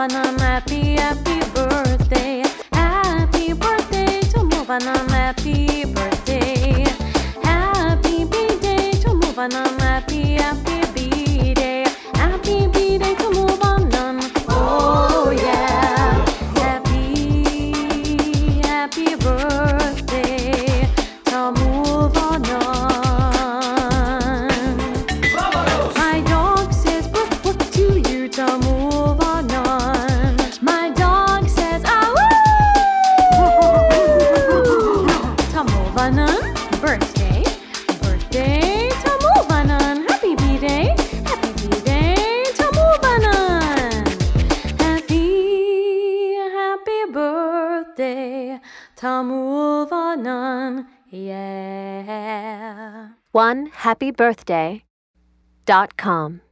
Movanam. Happy, happy birthday. Happy birthday to Movanam. Happy birthday. Happy B-day to Movanam. Happy, happy B-day. Happy B-day to Movanam. Oh yeah. Happy, happy birthday to Movanam. My dog says woof woof to you to Movanam. My dog says ah woo to Movanam. Birthday, birthday to Movanam. Happy B-day to Movanam. Happy, happy birthday to Movanam. Yeah. OneHappyBirthday.com